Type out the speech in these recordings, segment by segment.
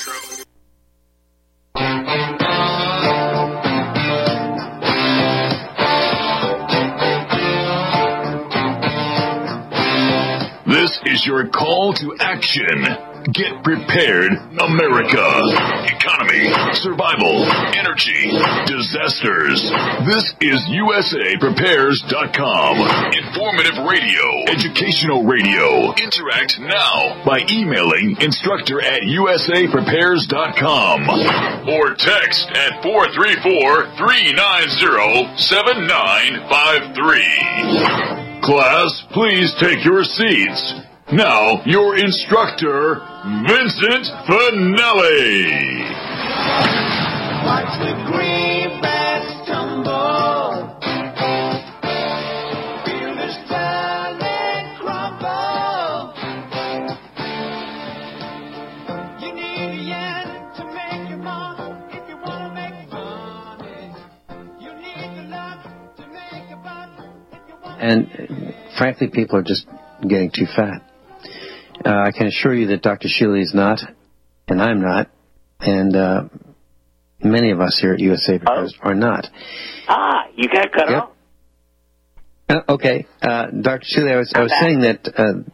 This is your call to action. Get prepared, America. Economy, survival, energy, disasters. This is USAPrepares.com. Informative radio, educational radio. Interact now by emailing instructor@USAPrepares.com or text at 434-390-7953. Class, please take your seats. Now, your instructor, Vincent Finelli. Watch the greenbacks tumble. Feel the silent crumble. You need a yen to make your mark if you want to make money. You need the luck to make a buck if you want to. And frankly, people are just getting too fat. I can assure you that Dr. Shealy is not, and I'm not, and many of us here at USA Prepares are not. You got cut off. Okay, Dr. Shealy, I was saying that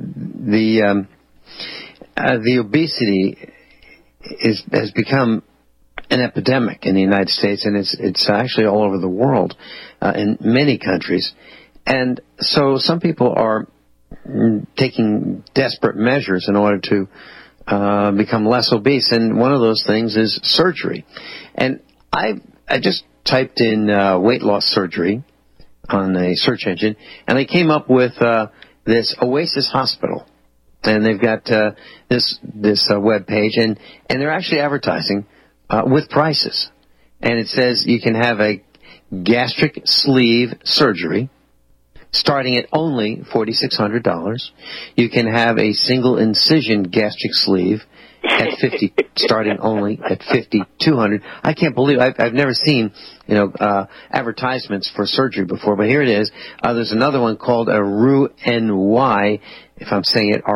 the obesity has become an epidemic in the United States, and it's actually all over the world, in many countries, and so some people are taking desperate measures in order to become less obese, and one of those things is surgery. And I just typed in weight loss surgery on a search engine, and I came up with this Oasis Hospital, and they've got this web page, and they're actually advertising with prices, and it says you can have a gastric sleeve surgery starting at only $4,600. You can have a single incision gastric sleeve at starting only at $5,200. I can't believe I've never seen advertisements for surgery before, but here it is. There's another one called a ROUX, if I'm saying it,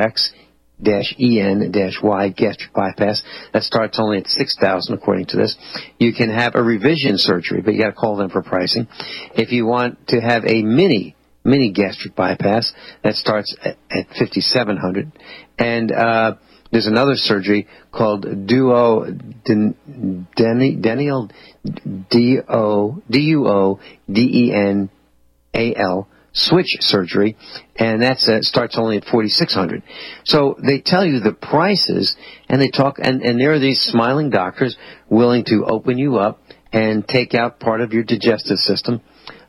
ROUX-EN-Y gastric bypass. That starts only at $6,000 according to this. You can have a revision surgery, but you got to call them for pricing. If you want to have a mini gastric bypass, that starts at $5,700. And there's another surgery called DUODENAL switch surgery, and that starts only at $4,600. So they tell you the prices, and they talk, and there are these smiling doctors willing to open you up and take out part of your digestive system,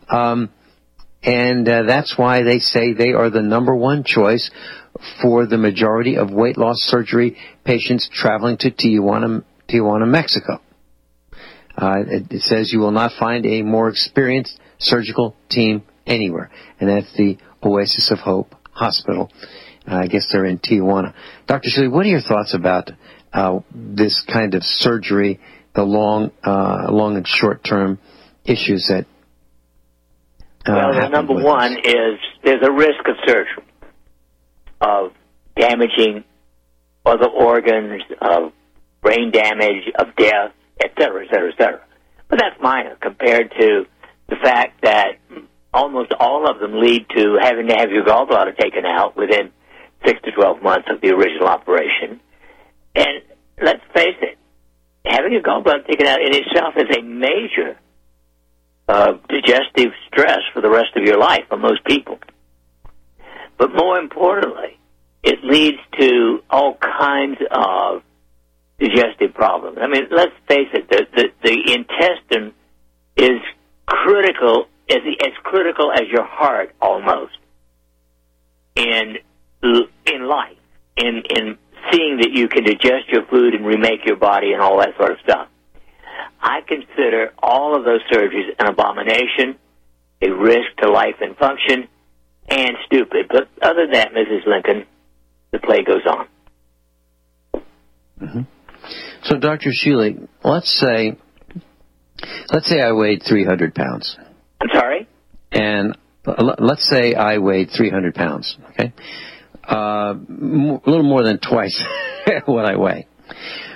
and that's why they say they are the number one choice for the majority of weight loss surgery patients traveling to Tijuana, Mexico. It says you will not find a more experienced surgical team anywhere, and that's the Oasis of Hope Hospital. I guess they're in Tijuana. Dr. Shealy, what are your thoughts about this kind of surgery, the long and short-term issues that well, the number one is there's a risk of surgery, of damaging other organs, of brain damage, of death, et cetera, et cetera, et cetera. But that's minor compared to the fact that almost all of them lead to having to have your gallbladder taken out within 6 to 12 months of the original operation. And let's face it, having your gallbladder taken out in itself is a major digestive stress for the rest of your life for most people. But more importantly, it leads to all kinds of digestive problems. I mean, let's face it, the intestine is critical, as critical as your heart almost in life, in seeing that you can digest your food and remake your body and all that sort of stuff. I consider all of those surgeries an abomination, a risk to life and function, and stupid. But other than that, Mrs. Lincoln, the play goes on. Mm-hmm. So, Dr. Shealy, let's say I weighed 300 pounds. I'm sorry? And let's say I weighed 300 pounds, okay? A little more than twice what I weigh.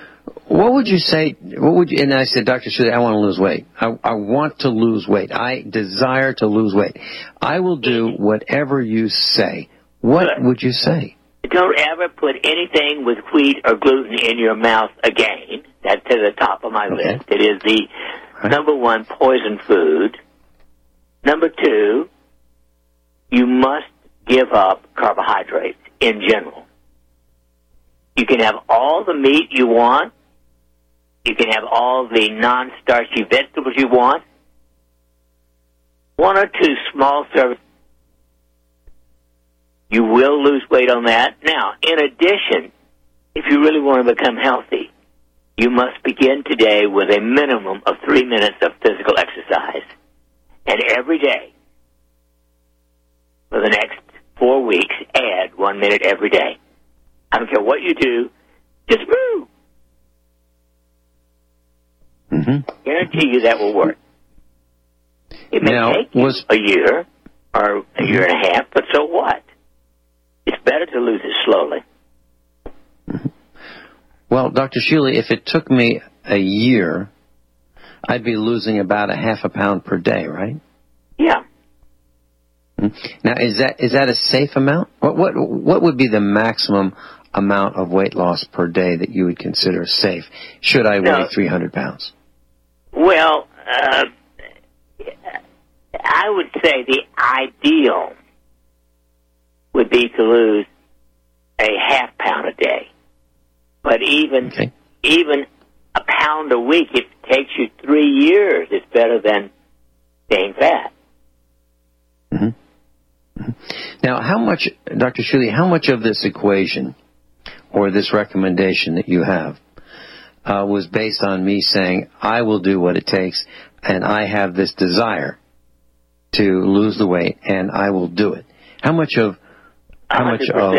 what would you say? And I said, Dr. Shuley, I want to lose weight. I want to lose weight. I desire to lose weight. I will do whatever you say. What would you say? Don't ever put anything with wheat or gluten in your mouth again. That's to the top of my list. It is the number one poison food. Number two, you must give up carbohydrates in general. You can have all the meat you want. You can have all the non-starchy vegetables you want. 1 or 2 small servings. You will lose weight on that. Now, in addition, if you really want to become healthy, you must begin today with a minimum of 3 minutes of physical exercise. And every day, for the next 4 weeks, add 1 minute every day. I don't care what you do, just move. Guarantee you that will work. It may take you a year or a year and a half, but so what? It's better to lose it slowly. Well, Dr. Shuley, if it took me a year, I'd be losing about a half a pound per day, right? Yeah. Now, is that a safe amount? What would be the maximum amount of weight loss per day that you would consider safe? Should I weigh 300 pounds? Well, I would say the ideal would be to lose a half pound a day. But even a pound a week, if it takes you 3 years, it's better than staying fat. Now, how much, Dr. Shuley, how much of this equation or this recommendation that you have was based on me saying, I will do what it takes, and I have this desire to lose the weight, and I will do it? How much of... 100%.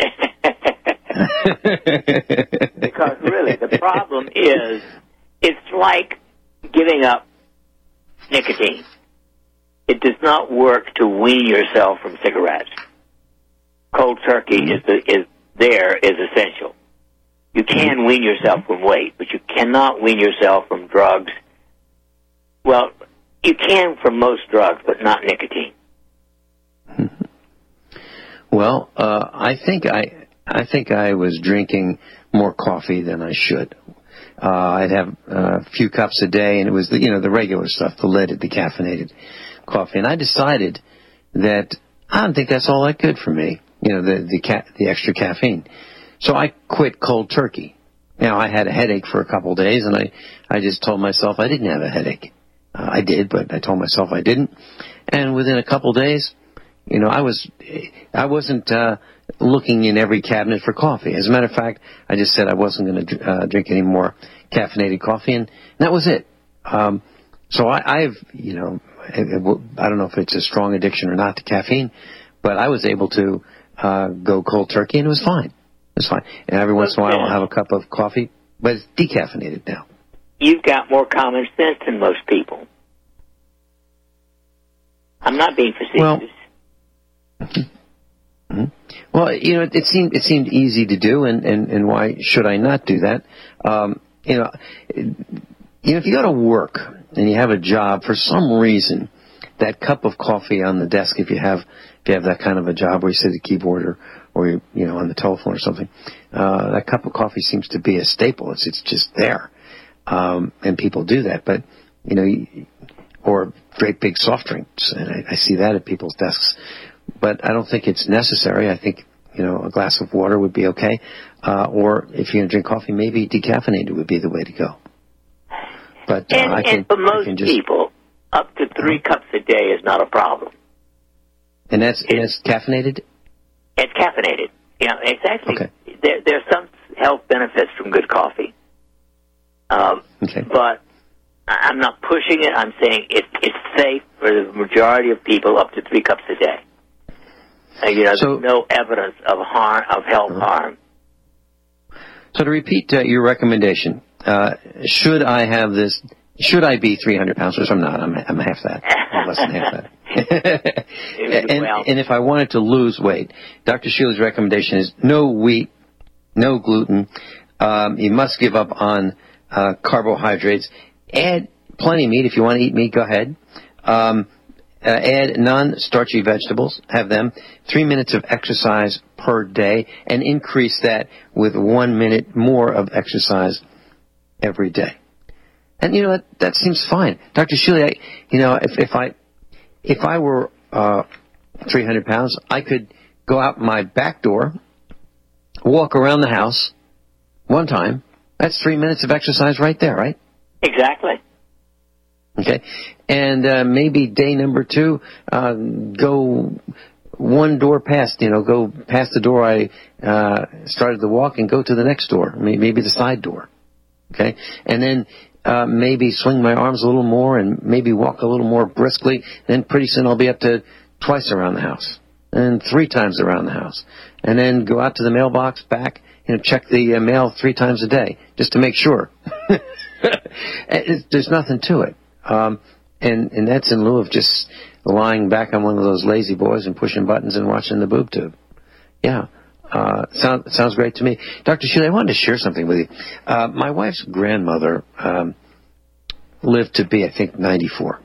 Because really, the problem is, it's like giving up nicotine. It does not work to wean yourself from cigarettes. Cold turkey is essential. You can wean yourself from weight, but you cannot wean yourself from drugs. Well, you can from most drugs, but not nicotine. Well, I think I was drinking more coffee than I should. I'd have a few cups a day, and it was the regular stuff, the leaded, the caffeinated coffee. And I decided that I don't think that's all that good for me. The extra caffeine. So I quit cold turkey. Now, I had a headache for a couple of days, and I just told myself I didn't have a headache. I did, but I told myself I didn't. And within a couple of days, I wasn't looking in every cabinet for coffee. As a matter of fact, I just said I wasn't going to drink any more caffeinated coffee, and that was it. So I've, I don't know if it's a strong addiction or not to caffeine, but I was able to go cold turkey, and it was fine. It was fine. And every once in a while, I'll have a cup of coffee, but it's decaffeinated now. You've got more common sense than most people. I'm not being facetious. Well, it seemed easy to do, and why should I not do that? If you go to work and you have a job, for some reason, that cup of coffee on the desk, if you have that kind of a job where you sit at the keyboard or you're on the telephone or something, that cup of coffee seems to be a staple. It's just there, and people do that. But or great big soft drinks, and I see that at people's desks. But I don't think it's necessary. I think, a glass of water would be okay. Or if you're going to drink coffee, maybe decaffeinated would be the way to go. But and for most people, up to 3 cups a day is not a problem. And that's caffeinated? It's caffeinated. It's actually, there's some health benefits from good coffee. But I'm not pushing it. I'm saying it's safe for the majority of people up to 3 cups a day. There's no evidence of health harm. So to repeat your recommendation, should I be 300 pounds, which I'm not, I'm half that, I'm less than half that. and if I wanted to lose weight, Dr. Shuley's recommendation is no wheat, no gluten, You must give up on carbohydrates. Add plenty of meat. If you want to eat meat, go ahead. Add non-starchy vegetables. Have them. 3 minutes of exercise per day, and increase that with 1 minute more of exercise every day. And that seems fine, Dr. Shealy. If I were 300 pounds, I could go out my back door, walk around the house one time. That's 3 minutes of exercise right there, right? Exactly. Okay. And maybe day number 2, go one door past, go past the door I started the walk and go to the next door, maybe the side door. Okay. And then maybe swing my arms a little more and maybe walk a little more briskly. Then pretty soon I'll be up to twice around the house and 3 times around the house. And then go out to the mailbox, back, check the mail 3 times a day just to make sure. There's nothing to it. And that's in lieu of just lying back on one of those lazy boys and pushing buttons and watching the boob tube. Yeah. Sounds great to me. Dr. Shealy, I wanted to share something with you. My wife's grandmother lived to be, I think, 94.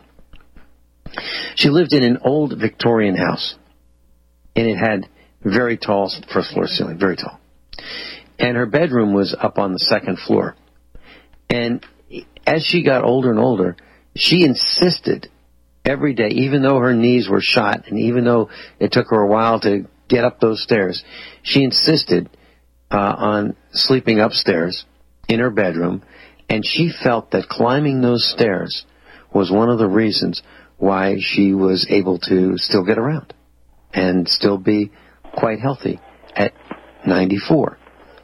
She lived in an old Victorian house, and it had very tall first floor ceiling, very tall. And her bedroom was up on the second floor. And as she got older and older, she insisted every day, even though her knees were shot and even though it took her a while to get up those stairs, she insisted on sleeping upstairs in her bedroom, and she felt that climbing those stairs was one of the reasons why she was able to still get around and still be quite healthy at 94.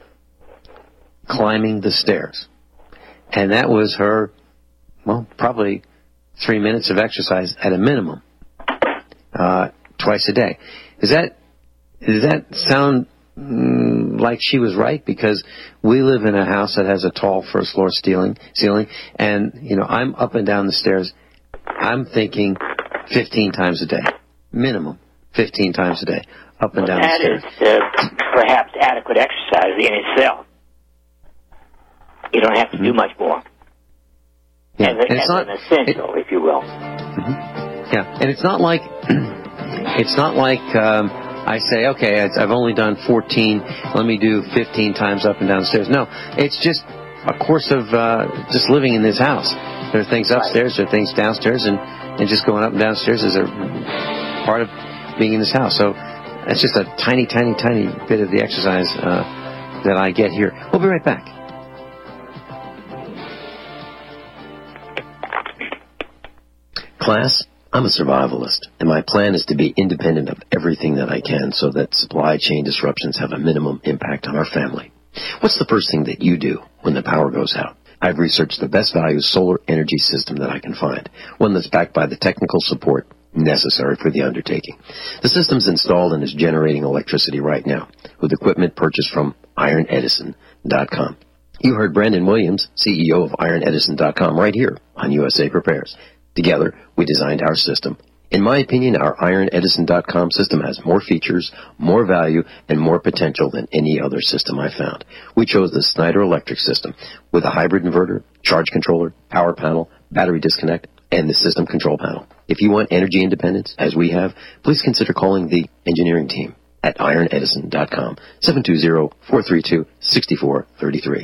Climbing the stairs. And that was her, probably 3 minutes of exercise at a minimum, twice a day. Does that sound like she was right? Because we live in a house that has a tall first floor ceiling, and I'm up and down the stairs. I'm thinking 15 times a day, minimum 15 times a day, up and down the stairs. That is perhaps adequate exercise in itself. You don't have to do much more. Yeah. As an essential, if you will. Yeah, and it's not like I say, okay, I've only done 14. Let me do 15 times up and down the stairs. No, it's just a course of just living in this house. There are things upstairs, there are things downstairs, and just going up and downstairs is a part of being in this house. So it's just a tiny, tiny, tiny bit of the exercise that I get here. We'll be right back. Class, I'm a survivalist, and my plan is to be independent of everything that I can so that supply chain disruptions have a minimum impact on our family. What's the first thing that you do when the power goes out? I've researched the best value solar energy system that I can find, one that's backed by the technical support necessary for the undertaking. The system's installed and is generating electricity right now with equipment purchased from IronEdison.com. You heard Brandon Williams, CEO of IronEdison.com, right here on USA Prepares. Together, we designed our system. In my opinion, our IronEdison.com system has more features, more value, and more potential than any other system I found. We chose the Snyder Electric system with a hybrid inverter, charge controller, power panel, battery disconnect, and the system control panel. If you want energy independence, as we have, please consider calling the engineering team at IronEdison.com, 720-432-6433,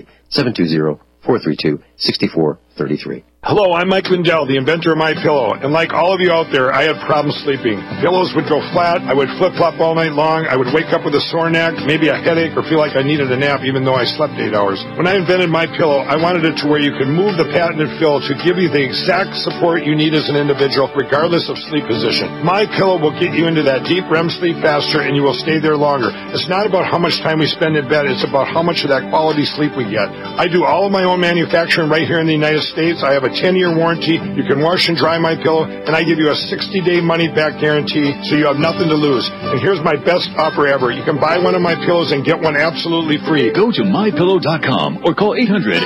720-432-6433. Hello, I'm Mike Lindell, the inventor of MyPillow, and like all of you out there, I had problems sleeping. Pillows would go flat, I would flip-flop all night long, I would wake up with a sore neck, maybe a headache, or feel like I needed a nap even though I slept 8 hours. When I invented MyPillow, I wanted it to where you could move the patented fill to give you the exact support you need as an individual, regardless of sleep position. MyPillow will get you into that deep REM sleep faster, and you will stay there longer. It's not about how much time we spend in bed, it's about how much of that quality sleep we get. I do all of my own manufacturing right here in the United States. I have a 10-year warranty. You can wash and dry MyPillow, and I give you a 60-day money-back guarantee, so you have nothing to lose. And here's my best offer ever. You can buy one of my pillows and get one absolutely free. Go to MyPillow.com or call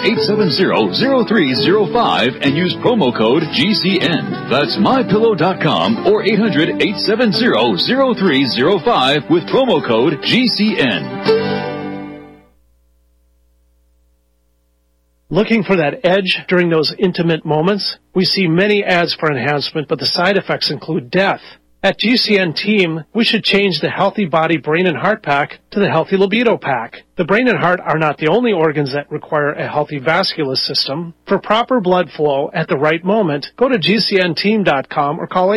800-870-0305 and use promo code GCN. That's MyPillow.com or 800-870-0305 with promo code GCN. Looking for that edge during those intimate moments? We see many ads for enhancement, but the side effects include death. At GCN Team, we should change the Healthy Body, Brain, and Heart Pack to the Healthy Libido Pack. The brain and heart are not the only organs that require a healthy vascular system. For proper blood flow at the right moment, go to GCNteam.com or call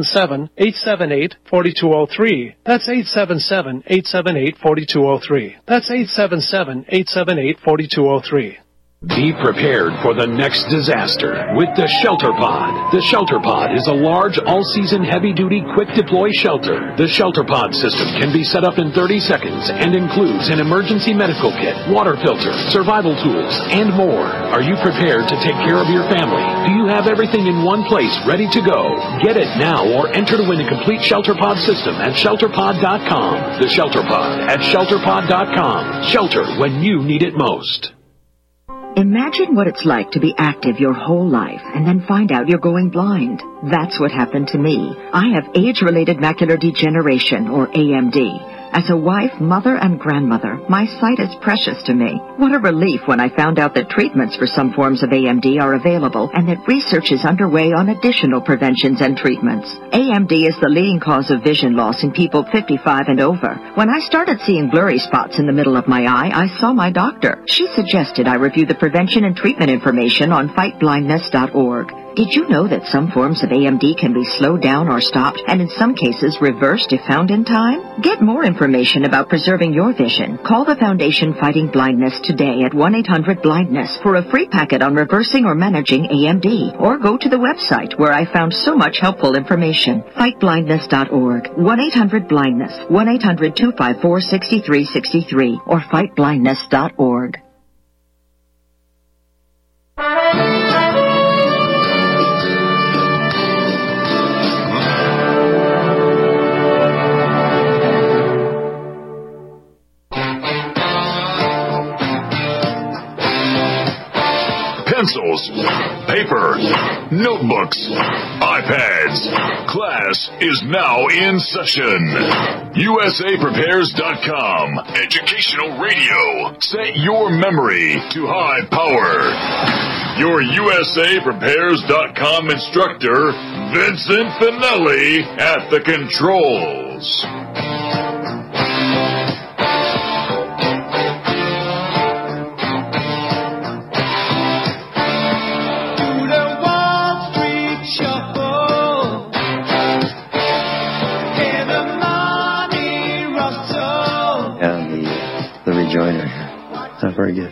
877-878-4203. That's 877-878-4203. That's 877-878-4203. Be prepared for the next disaster with the Shelter Pod. The Shelter Pod is a large, all-season, heavy-duty, quick-deploy shelter. The Shelter Pod system can be set up in 30 seconds and includes an emergency medical kit, water filter, survival tools, and more. Are you prepared to take care of your family? Do you have everything in one place ready to go? Get it now or enter to win a complete Shelter Pod system at ShelterPod.com. The Shelter Pod at ShelterPod.com. Shelter when you need it most. Imagine what it's like to be active your whole life and then find out you're going blind. That's what happened to me. I have age-related macular degeneration, or AMD. As a wife, mother, and grandmother, my sight is precious to me. What a relief when I found out that treatments for some forms of AMD are available and that research is underway on additional preventions and treatments. AMD is the leading cause of vision loss in people 55 and over. When I started seeing blurry spots in the middle of my eye, I saw my doctor. She suggested I review the prevention and treatment information on fightblindness.org. Did you know that some forms of AMD can be slowed down or stopped, and in some cases reversed if found in time? Get more information about preserving your vision. Call the Foundation Fighting Blindness today at 1-800-BLINDNESS for a free packet on reversing or managing AMD. Or go to the website where I found so much helpful information. Fightblindness.org, 1-800-BLINDNESS, 1-800-254-6363, or fightblindness.org. Pencils, paper, notebooks, iPads. Class is now in session. USAPrepares.com. Educational radio. Set your memory to high power. Your USAPrepares.com instructor, Vincent Finelli, at the controls. Very good.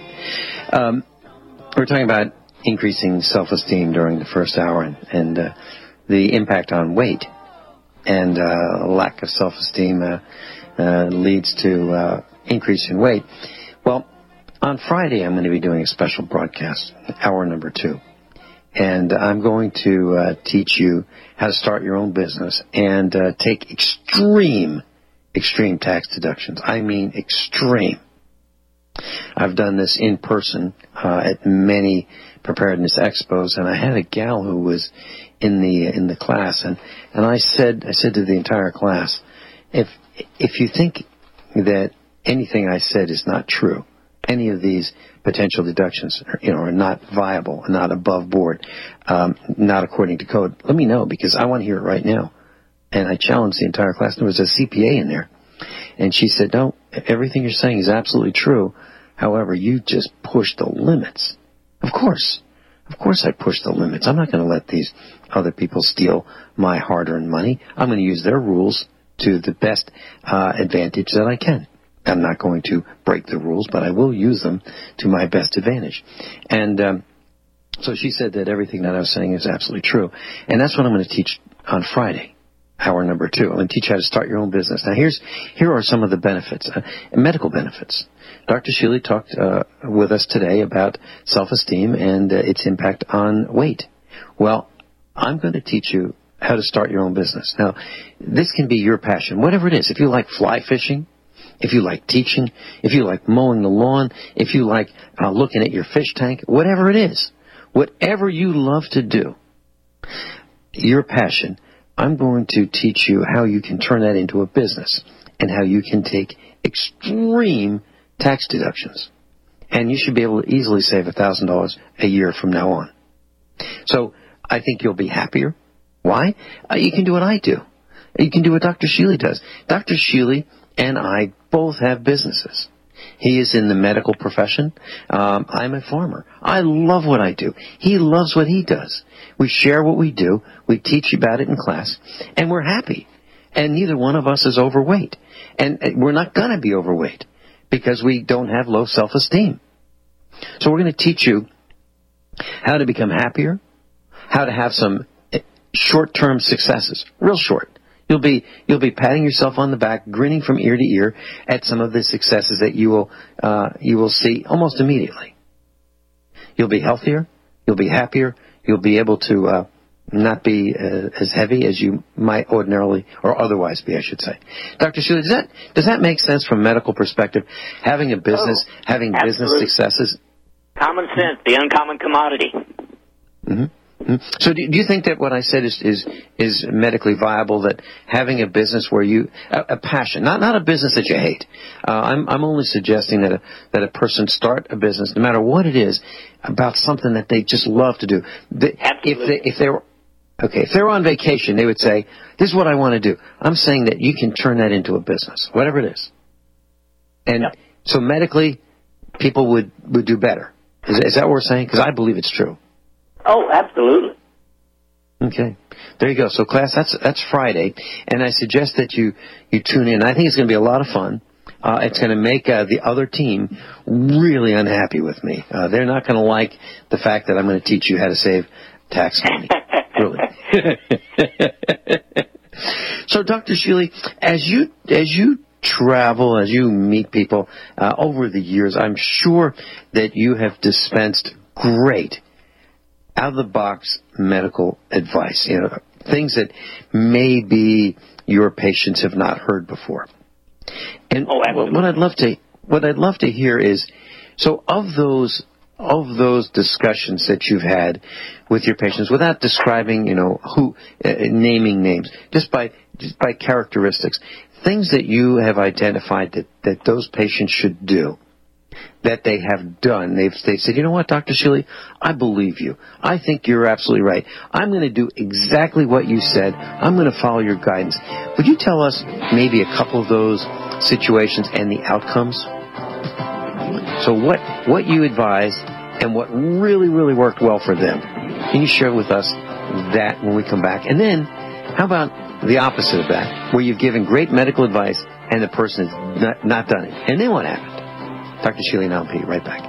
We're talking about increasing self-esteem during the first hour and the impact on weight. And lack of self-esteem leads to increase in weight. Well, on Friday I'm going to be doing a special broadcast, hour number 2. And I'm going to teach you how to start your own business and take extreme tax deductions. I mean extreme. I've done this in person at many preparedness expos, and I had a gal who was in the class, and I said to the entire class, if you think that anything I said is not true, any of these potential deductions are not viable, not above board, not according to code, let me know, because I want to hear it right now. And I challenged the entire class. There was a CPA in there. And she said, no, everything you're saying is absolutely true. However, you just pushed the limits. Of course I pushed the limits. I'm not going to let these other people steal my hard-earned money. I'm going to use their rules to the best advantage that I can. I'm not going to break the rules, but I will use them to my best advantage. And so she said that everything that I was saying is absolutely true. And that's what I'm going to teach on Friday. Hour number 2. I'm going to teach you how to start your own business. Now, here are some of the benefits, medical benefits. Dr. Shealy talked with us today about self-esteem and its impact on weight. Well, I'm going to teach you how to start your own business. Now, this can be your passion, whatever it is. If you like fly fishing, if you like teaching, if you like mowing the lawn, if you like looking at your fish tank, whatever it is, whatever you love to do, your passion, I'm going to teach you how you can turn that into a business and how you can take extreme tax deductions. And you should be able to easily save $1,000 a year from now on. So I think you'll be happier. Why? You can do what I do. You can do what Dr. Shealy does. Dr. Shealy and I both have businesses. He is in the medical profession. I'm a farmer. I love what I do. He loves what he does. We share what we do. We teach about it in class. And we're happy. And neither one of us is overweight. And we're not going to be overweight because we don't have low self-esteem. So we're going to teach you how to become happier, how to have some short-term successes, real short. You'll be patting yourself on the back, grinning from ear to ear at some of the successes that you will see almost immediately. You'll be healthier. You'll be happier. You'll be able to not be as heavy as you might ordinarily or otherwise be, I should say. Dr. Shealy, does that make sense from a medical perspective? Having a business, having absolutely. business successes. Common sense, the uncommon commodity. Mm-hmm. So do you think that what I said is medically viable, that having a business where you, a passion, not a business that you hate. I'm only suggesting that a person start a business, no matter what it is, about something that they just love to do. If they're on vacation, they would say, this is what I want to do. I'm saying that you can turn that into a business, whatever it is. And so medically, people would do better. Is that what we're saying? Because I believe it's true. Oh, absolutely. Okay. There you go. So, class, that's Friday, and I suggest that you tune in. I think it's going to be a lot of fun. It's going to make the other team really unhappy with me. They're not going to like the fact that I'm going to teach you how to save tax money. Really. So, Dr. Shealy, as you travel, as you meet people over the years, I'm sure that you have dispensed great out-of-the-box medical advice, things that maybe your patients have not heard before. And what I'd love to hear is, so of those discussions that you've had with your patients, without describing, naming names, just by characteristics, things that you have identified that those patients should do, that they have done. They've said, you know what, Dr. Shealy, I believe you. I think you're absolutely right. I'm going to do exactly what you said. I'm going to follow your guidance. Would you tell us maybe a couple of those situations and the outcomes? So what you advised and what really, really worked well for them. Can you share with us that when we come back? And then how about the opposite of that, where you've given great medical advice and the person has not done it? And then what happened? Dr. Shealy and I'll be right back.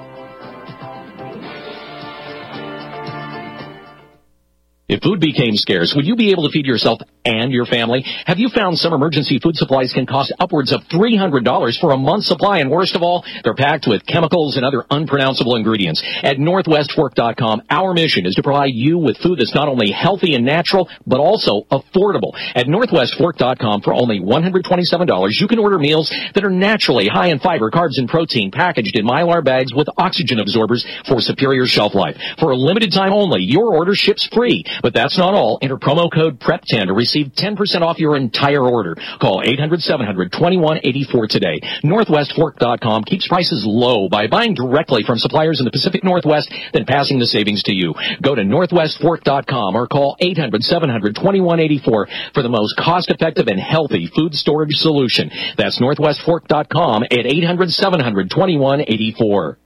If food became scarce, would you be able to feed yourself and your family? Have you found some emergency food supplies can cost upwards of $300 for a month's supply? And worst of all, they're packed with chemicals and other unpronounceable ingredients. At NorthwestFork.com, our mission is to provide you with food that's not only healthy and natural, but also affordable. At NorthwestFork.com, for only $127, you can order meals that are naturally high in fiber, carbs, and protein, packaged in Mylar bags with oxygen absorbers for superior shelf life. For a limited time only, your order ships free. But that's not all. Enter promo code PREP10 to receive 10% off your entire order. Call 800-700-2184 today. NorthwestFork.com keeps prices low by buying directly from suppliers in the Pacific Northwest, then passing the savings to you. Go to NorthwestFork.com or call 800-700-2184 for the most cost-effective and healthy food storage solution. That's NorthwestFork.com at 800-700-2184.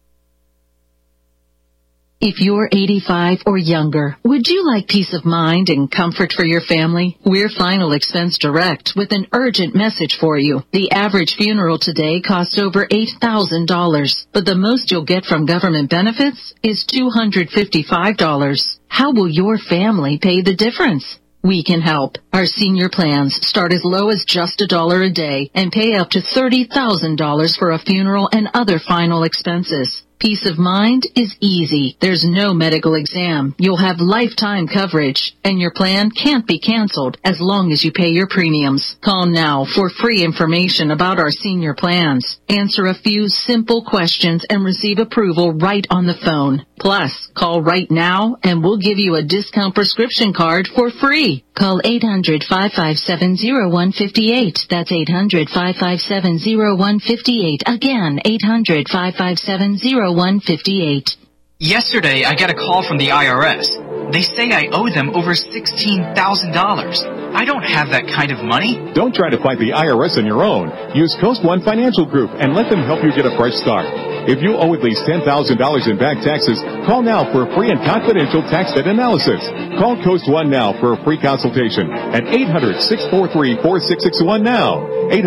If you're 85 or younger, would you like peace of mind and comfort for your family? We're Final Expense Direct with an urgent message for you. The average funeral today costs over $8,000, but the most you'll get from government benefits is $255. How will your family pay the difference? We can help. Our senior plans start as low as just $1 a day and pay up to $30,000 for a funeral and other final expenses. Peace of mind is easy. There's no medical exam. You'll have lifetime coverage, and your plan can't be canceled as long as you pay your premiums. Call now for free information about our senior plans. Answer a few simple questions and receive approval right on the phone. Plus, call right now and we'll give you a discount prescription card for free. Call 800-557-0158. That's 800-557-0158. Again, 800-557-0158. Yesterday, I got a call from the IRS. They say I owe them over $16,000. I don't have that kind of money. Don't try to fight the IRS on your own. Use Coast One Financial Group and let them help you get a fresh start. If you owe at least $10,000 in back taxes, call now for a free and confidential tax debt analysis. Call Coast One now for a free consultation at 800-643-4661 now.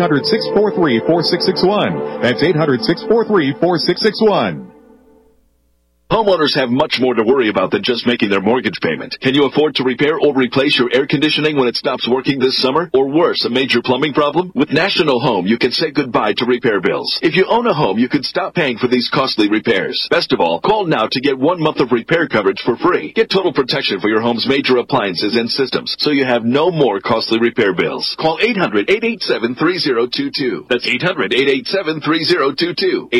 800-643-4661. That's 800-643-4661. Homeowners have much more to worry about than just making their mortgage payment. Can you afford to repair or replace your air conditioning when it stops working this summer? Or worse, a major plumbing problem? With National Home, you can say goodbye to repair bills. If you own a home, you can stop paying for these costly repairs. Best of all, call now to get 1 month of repair coverage for free. Get total protection for your home's major appliances and systems, so you have no more costly repair bills. Call 800-887-3022. That's 800-887-3022.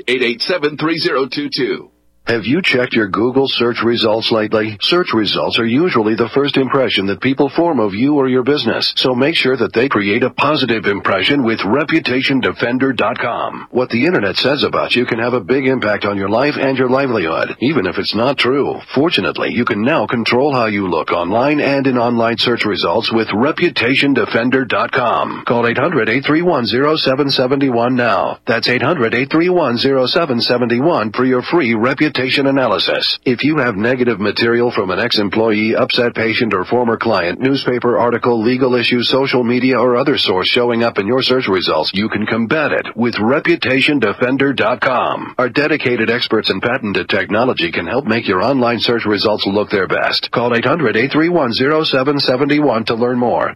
800-887-3022. Have you checked your Google search results lately? Search results are usually the first impression that people form of you or your business, so make sure that they create a positive impression with ReputationDefender.com. What the Internet says about you can have a big impact on your life and your livelihood, even if it's not true. Fortunately, you can now control how you look online and in online search results with ReputationDefender.com. Call 800-831-0771 now. That's 800-831-0771 for your free reputation analysis. If you have negative material from an ex-employee, upset patient, or former client, newspaper article, legal issue, social media, or other source showing up in your search results, you can combat it with ReputationDefender.com. Our dedicated experts in patented technology can help make your online search results look their best. Call 800-831-0771 to learn more.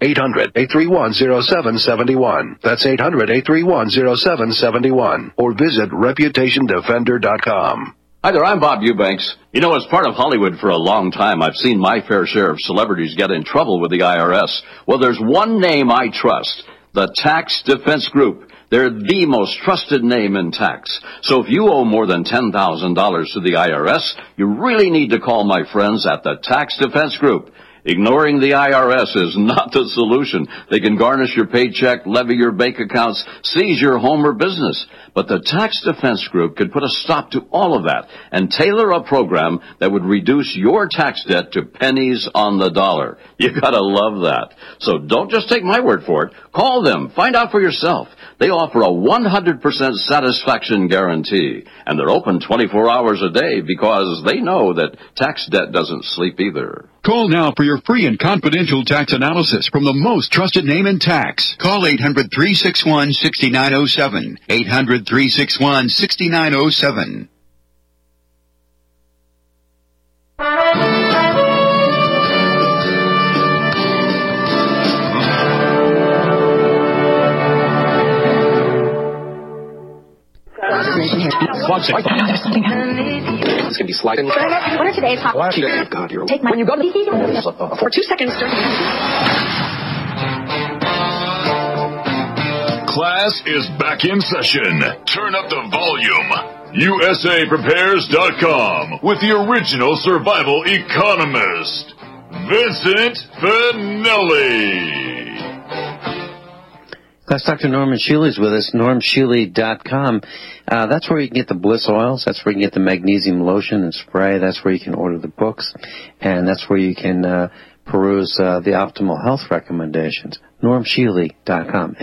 800-831-0771. That's 800-831-0771. Or visit ReputationDefender.com. Hi there, I'm Bob Eubanks. You know, as part of Hollywood for a long time, I've seen my fair share of celebrities get in trouble with the IRS. Well, there's one name I trust, the Tax Defense Group. They're the most trusted name in tax. So if you owe more than $10,000 to the IRS, you really need to call my friends at the Tax Defense Group. Ignoring the IRS is not the solution. They can garnish your paycheck, levy your bank accounts, seize your home or business. But the Tax Defense Group could put a stop to all of that and tailor a program that would reduce your tax debt to pennies on the dollar. You gotta love that. So don't just take my word for it. Call them. Find out for yourself. They offer a 100% satisfaction guarantee. And they're open 24 hours a day because they know that tax debt doesn't sleep either. Call now for your free and confidential tax analysis from the most trusted name in tax. Call 800-361-6907. 800-361-6907. It's going to be sliding. What are today's hot? God, you're Take when you go to the for 2 seconds. Class is back in session. Turn up the volume. USAPrepares.com with the original survival economist, Vincent Finelli. Class Dr. Norman Shealy is with us, normshealy.com. That's where you can get the Bliss oils. That's where you can get the magnesium lotion and spray. That's where you can order the books. And that's where you can peruse the optimal health recommendations. normshealy.com.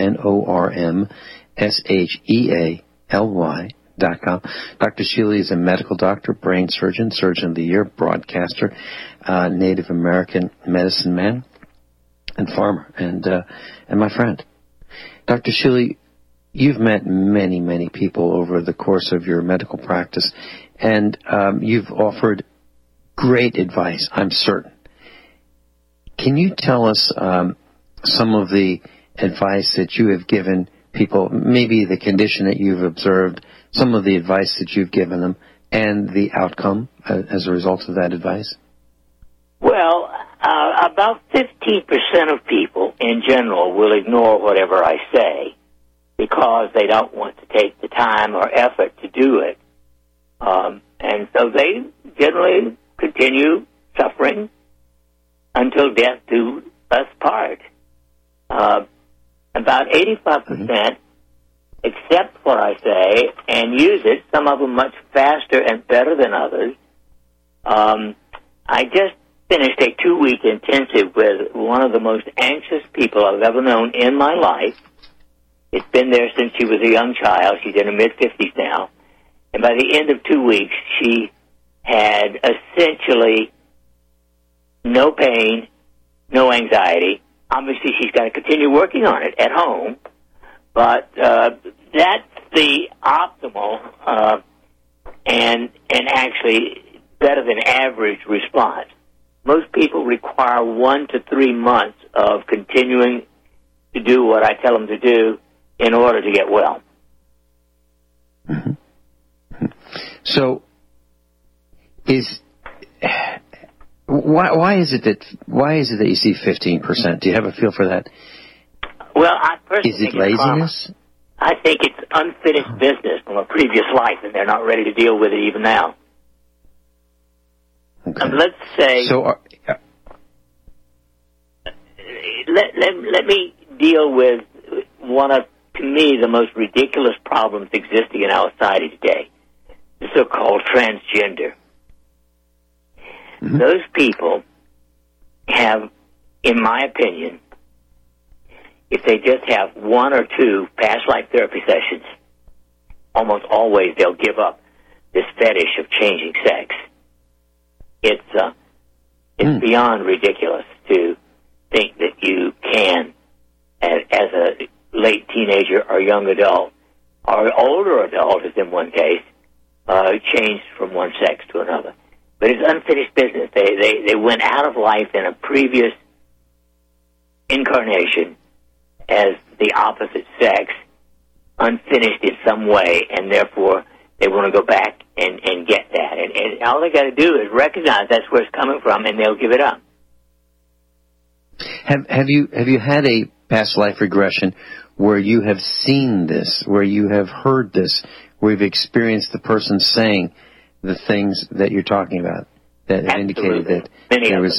NORMSHEALY.com. Dr. Shealy is a medical doctor, brain surgeon, surgeon of the year, broadcaster, Native American medicine man, and farmer, and my friend. Dr. Shealy, you've met many, many people over the course of your medical practice, and you've offered great advice, I'm certain. Can you tell us some of the advice that you have given people, maybe the condition that you've observed, some of the advice that you've given them, and the outcome as a result of that advice? Well, about 15% of people in general will ignore whatever I say because they don't want to take the time or effort to do it. And so they generally continue suffering until death do us part. About 85% accept what I say and use it, some of them much faster and better than others. I just finished a 2-week intensive with one of the most anxious people I've ever known in my life. It's been there since she was a young child. She's in her mid-50s now. And by the end of 2 weeks, she had essentially no pain, no anxiety. Obviously, she's got to continue working on it at home. But that's the optimal and actually better than average response. Most people require 1 to 3 months of continuing to do what I tell them to do in order to get well. Mm-hmm. So, why is it that you see 15%? Do you have a feel for that? Well, I personally is it think it's laziness? I think it's unfinished business from a previous life, and they're not ready to deal with it even now. Okay. Let's say. So, let me deal with one of, to me, the most ridiculous problems existing in our society today, the so-called transgender. Mm-hmm. Those people have, in my opinion, if they just have 1 or 2 past life therapy sessions, almost always they'll give up this fetish of changing sex. It's beyond ridiculous to think that you can, as a late teenager or young adult, or older adult, as in one case, change from one sex to another. But it's unfinished business. They went out of life in a previous incarnation as the opposite sex, unfinished in some way, and therefore they want to go back and get that. And all they got to do is recognize that's where it's coming from, and they'll give it up. Have you had a past life regression where you have seen this, where you have heard this, where you've experienced the person saying the things that you're talking about that have indicated that there was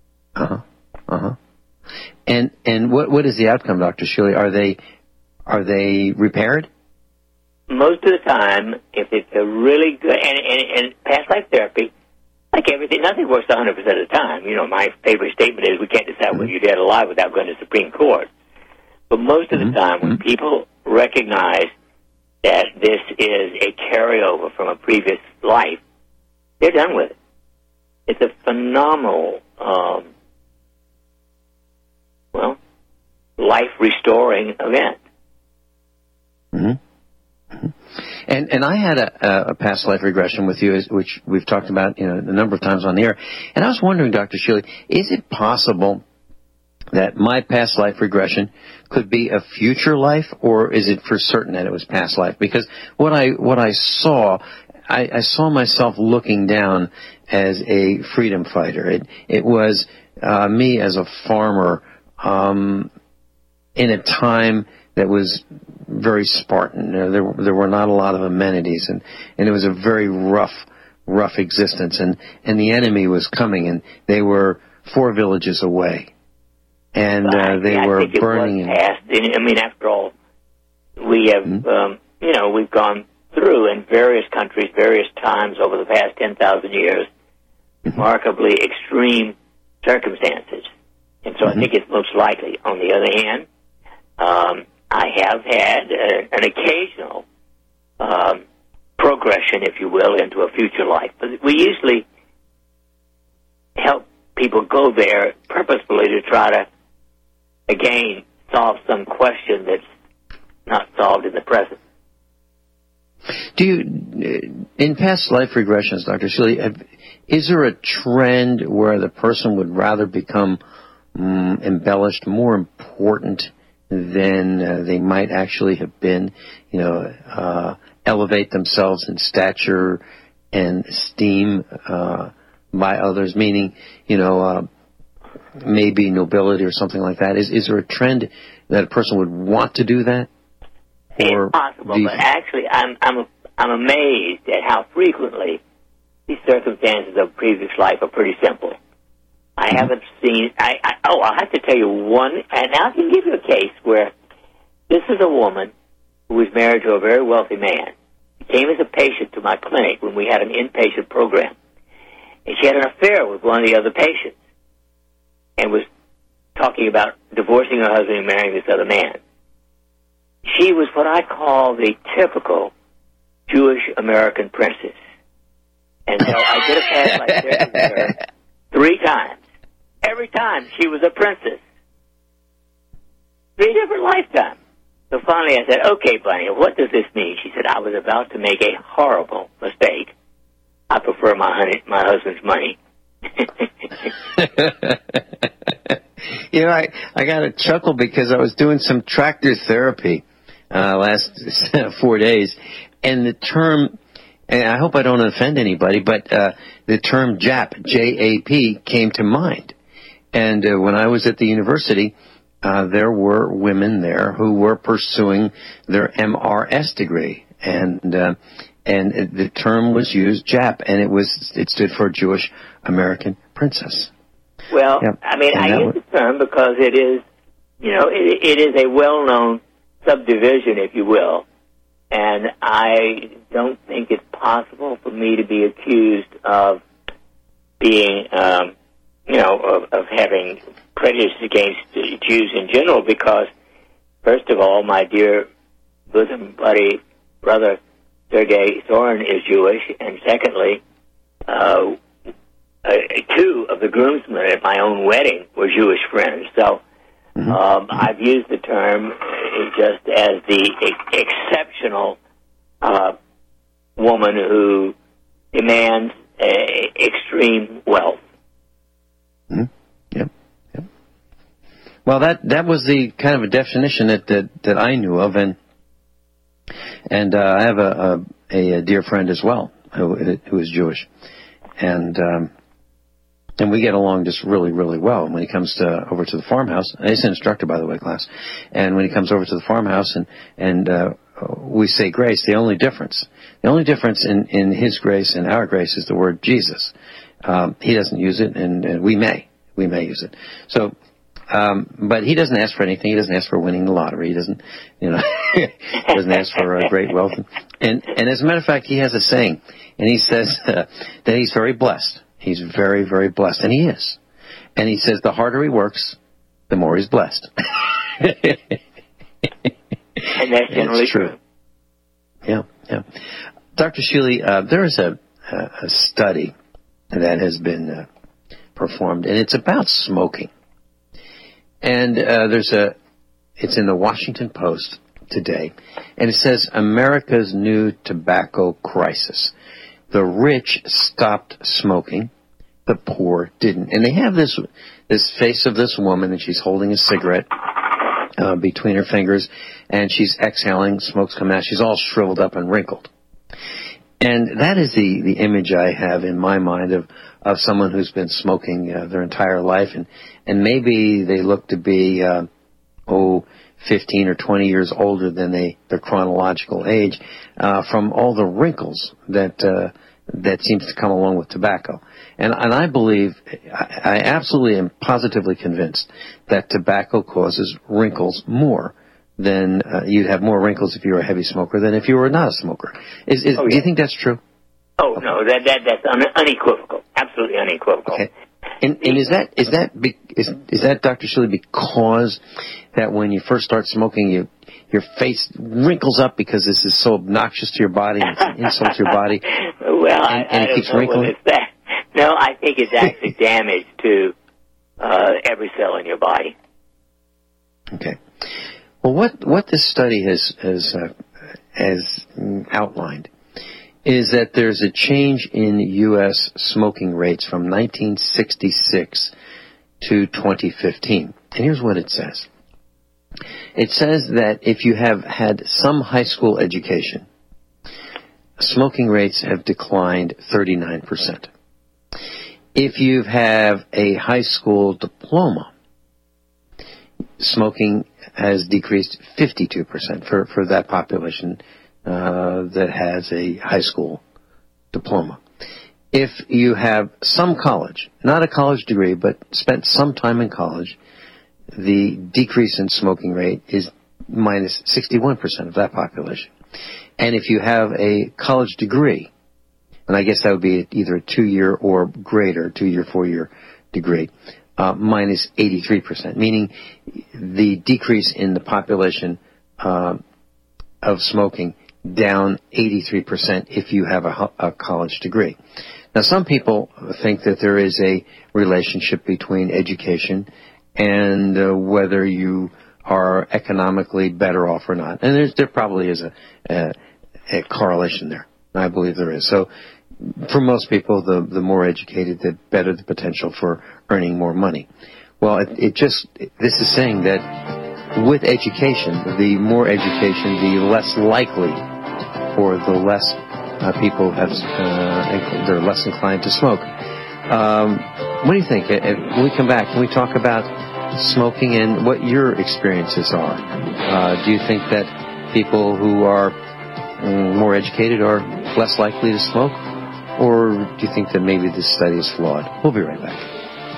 And what is the outcome, Dr. Shirley? Are they repaired? Most of the time, if it's a really good, and past life therapy, like everything, nothing works 100% of the time. You know, my favorite statement is we can't decide whether you're dead or alive without going to the Supreme Court. But most of the time, when people recognize that this is a carryover from a previous life, they're done with it. It's a phenomenal, life-restoring event. Mm-hmm. And I had a past life regression with you, which we've talked about a number of times on the air. And I was wondering, Dr. Shirley, is it possible that my past life regression could be a future life, or is it for certain that it was past life? Because what I saw, I saw myself looking down as a freedom fighter. It was me as a farmer in a time that was very Spartan. There were not a lot of amenities, and it was a very rough existence. And the enemy was coming, and they were 4 villages away, and they were burning. Past. I mean, after all, we have we've gone through in various countries, various times over the past 10,000 years, remarkably extreme circumstances, and so I think it's most likely. On the other hand, I have had an occasional progression, if you will, into a future life. But we usually help people go there purposefully to try to, again, solve some question that's not solved in the present. Do you, in past life regressions, Dr. Shirley, is there a trend where the person would rather become embellished, more important than they might actually have been, elevate themselves in stature and esteem by others, meaning, maybe nobility or something like that? Is there a trend that a person would want to do that? It's possible, but actually I'm amazed at how frequently these circumstances of previous life are pretty simple. I I haven't seen. I'll have to tell you one, and I can give you a case where this is a woman who was married to a very wealthy man. She came as a patient to my clinic when we had an inpatient program, and she had an affair with one of the other patients, and was talking about divorcing her husband and marrying this other man. She was what I call the typical Jewish American princess. And so I did a past life therapy with her 3 times. Every time she was a princess. 3 different lifetimes. So finally I said, okay, Bunny, what does this mean? She said, I was about to make a horrible mistake. I prefer my husband's money. You know, I got a chuckle because I was doing some tractor therapy last 4 days, and the term, and I hope I don't offend anybody, but the term JAP, J-A-P, came to mind. And when I was at the university, there were women there who were pursuing their MRS degree, and the term was used, JAP, and it stood for Jewish American Princess. Well, Yep. I mean, And I that use the term because it is, it is a well-known subdivision, if you will, and I don't think it's possible for me to be accused of being, of having prejudice against Jews in general, because, first of all, my dear bosom buddy, brother Sergei Sorin is Jewish, and secondly, 2 of the groomsmen at my own wedding were Jewish friends. So I've used the term just as the exceptional woman who demands extreme wealth. Yep. Well, that was the kind of a definition that I knew of, and I have a dear friend as well who is Jewish, and we get along just really, really well. And when he comes over to the farmhouse, he's an instructor, by the way, class, and when he comes over to the farmhouse and we say grace, the only difference in his grace and our grace is the word Jesus. He doesn't use it, and we may use it. So, but he doesn't ask for anything. He doesn't ask for winning the lottery. He doesn't, doesn't ask for great wealth. And as a matter of fact, he has a saying, and he says that he's very blessed. He's very, very blessed, and he is. And he says the harder he works, the more he's blessed. And that's generally true. Yeah. Dr. Sheely, there is a study that has been performed, and it's about smoking. And it's in the Washington Post today, and it says America's new tobacco crisis. The rich stopped smoking, the poor didn't. And they have this face of this woman, and she's holding a cigarette between her fingers, and she's exhaling, smoke's coming out. She's all shriveled up and wrinkled. And that is the image I have in my mind of someone who's been smoking their entire life, and maybe they look to be 15 or 20 years older than their chronological age, from all the wrinkles that seems to come along with tobacco. And I believe, I absolutely am positively convinced that tobacco causes wrinkles more than you'd have more wrinkles if you were a heavy smoker than if you were not a smoker. Do you think that's true? Oh, okay. No, that's unequivocal. Absolutely unequivocal. Okay. And is that Dr. Sheely, because that when you first start smoking, your face wrinkles up because this is so obnoxious to your body and it's an insult to your body? Well, and it keeps wrinkling. It's that. No, I think it's actually damage to every cell in your body. Okay. Well, what this study has outlined is that there's a change in U.S. smoking rates from 1966 to 2015. And here's what it says. It says that if you have had some high school education, smoking rates have declined 39%. If you have a high school diploma, smoking has decreased 52% for that population that has a high school diploma. if you have some college, not a college degree, but spent some time in college, the decrease in smoking rate is minus 61% of that population. And if you have a college degree, and I guess that would be either a 2-year or greater, 2-year, 4-year degree, minus 83%, meaning the decrease in the population of smoking down 83% if you have a college degree. Now, some people think that there is a relationship between education and whether you are economically better off or not. And there probably is a correlation there. I believe there is. So for most people, the more educated, the better the potential for earning more money. Well, this is saying that with education, the more education, the less likely or the less people they're less inclined to smoke. What do you think? When we come back, can we talk about smoking and what your experiences are? Do you think that people who are more educated are less likely to smoke? Or do you think that maybe this study is flawed? We'll be right back.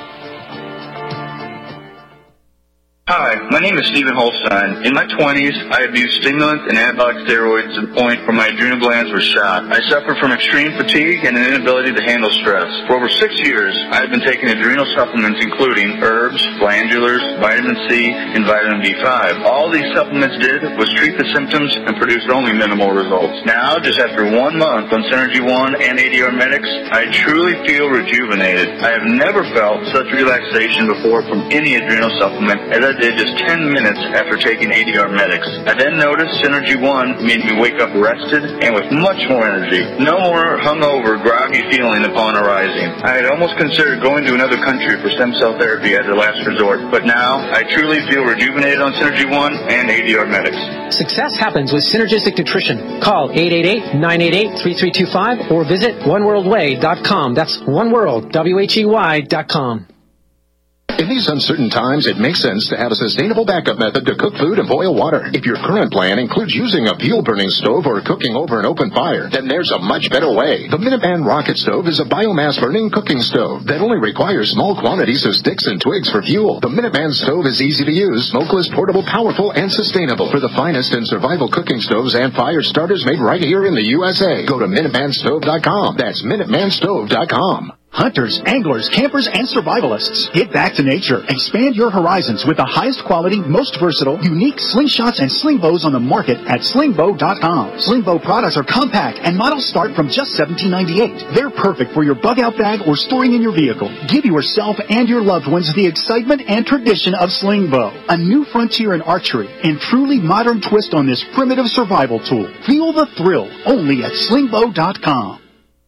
Hi, my name is Stephen Holstein. In my 20s, I abused stimulants and anabolic steroids to the point where my adrenal glands were shot. I suffered from extreme fatigue and an inability to handle stress. For over 6 years, I have been taking adrenal supplements including herbs, glandulars, vitamin C, and vitamin B5. All these supplements did was treat the symptoms and produced only minimal results. Now, just after 1 month on Synergy One and ADR Medics, I truly feel rejuvenated. I have never felt such relaxation before from any adrenal supplement as I did just 10 minutes after taking ADR Medics. I then noticed Synergy One made me wake up rested and with much more energy. No more hungover, groggy feeling upon arising. I had almost considered going to another country for stem cell therapy as a last resort, but now I truly feel rejuvenated on Synergy One and ADR Medics. Success happens with Synergistic Nutrition. Call 888-988-3325 or visit oneworldway.com. That's oneworld.com. In these uncertain times, it makes sense to have a sustainable backup method to cook food and boil water. If your current plan includes using a fuel-burning stove or cooking over an open fire, then there's a much better way. The Minuteman Rocket Stove is a biomass-burning cooking stove that only requires small quantities of sticks and twigs for fuel. The Minuteman Stove is easy to use, smokeless, portable, powerful, and sustainable. For the finest in survival cooking stoves and fire starters made right here in the USA, go to MinutemanStove.com. That's MinutemanStove.com. Hunters, anglers, campers, and survivalists. Get back to nature. Expand your horizons with the highest quality, most versatile, unique slingshots and sling bows on the market at slingbow.com. Sling bow products are compact and models start from just $17.98. They're perfect for your bug-out bag or storing in your vehicle. Give yourself and your loved ones the excitement and tradition of sling bow. A new frontier in archery and truly modern twist on this primitive survival tool. Feel the thrill only at slingbow.com.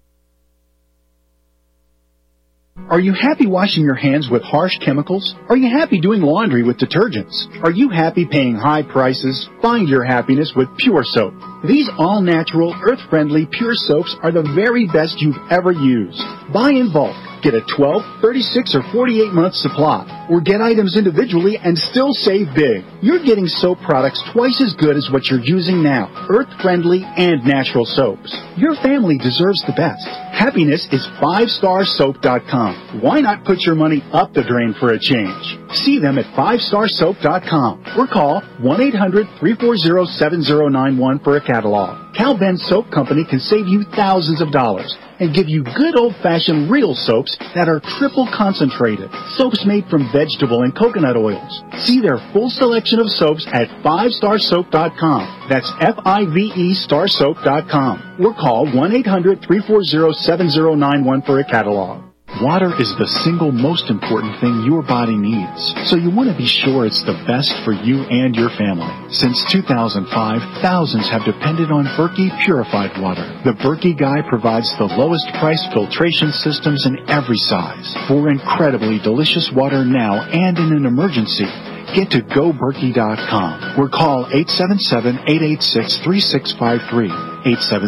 Are you happy washing your hands with harsh chemicals? Are you happy doing laundry with detergents? Are you happy paying high prices? Find your happiness with Pure Soap. These all-natural, earth-friendly Pure Soaps are the very best you've ever used. Buy in bulk. Get a 12, 36, or 48-month supply. Or get items individually and still save big. You're getting soap products twice as good as what you're using now. Earth-friendly and natural soaps. Your family deserves the best. Happiness is 5starsoap.com. Why not put your money up the drain for a change? See them at 5starsoap.com or call 1-800-340-7091 for a catalog. Cal Ben Soap Company can save you thousands of dollars and give you good old-fashioned real soaps that are triple concentrated. Soaps made from vegetable and coconut oils. See their full selection of soaps at 5starsoap.com. That's F-I-V-E starsoap.com. Or call 1-800-340-7091 for a catalog. Water is the single most important thing your body needs, so you want to be sure it's the best for you and your family. Since 2005, thousands have depended on Berkey purified water. The Berkey Guy provides the lowest price filtration systems in every size for incredibly delicious water now and in an emergency. Get to GoBerkey.com or call 877-886-3653.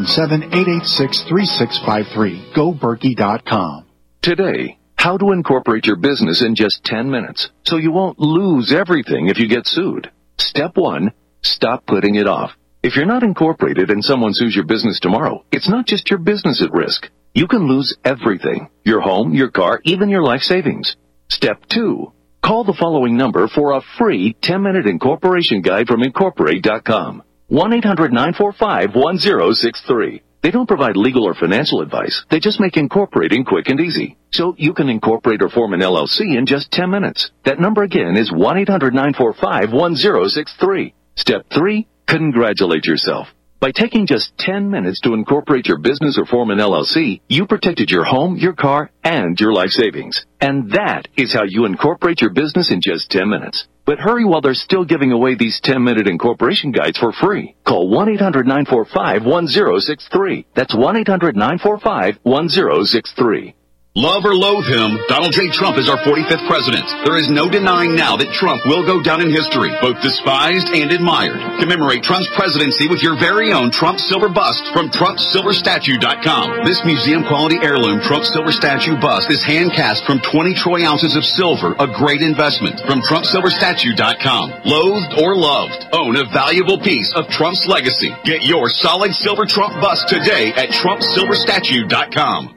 877-886-3653. GoBerkey.com. Today, how to incorporate your business in just 10 minutes so you won't lose everything if you get sued. Step 1, stop putting it off. If you're not incorporated and someone sues your business tomorrow, it's not just your business at risk. You can lose everything. Your home, your car, even your life savings. Step 2. Call the following number for a free 10-minute incorporation guide from Incorporate.com. 1-800-945-1063. They don't provide legal or financial advice. They just make incorporating quick and easy. So you can incorporate or form an LLC in just 10 minutes. That number again is 1-800-945-1063. Step 3. Congratulate yourself. By taking just 10 minutes to incorporate your business or form an LLC, you protected your home, your car, and your life savings. And that is how you incorporate your business in just 10 minutes. But hurry while they're still giving away these 10-minute incorporation guides for free. Call 1-800-945-1063. That's 1-800-945-1063. Love or loathe him, Donald J. Trump is our 45th president. There is no denying now that Trump will go down in history, both despised and admired. Commemorate Trump's presidency with your very own Trump Silver Bust from TrumpSilverStatue.com. This museum-quality heirloom Trump Silver Statue bust is hand-cast from 20 troy ounces of silver, a great investment from TrumpSilverStatue.com. Loathed or loved, own a valuable piece of Trump's legacy. Get your solid silver Trump bust today at TrumpSilverStatue.com.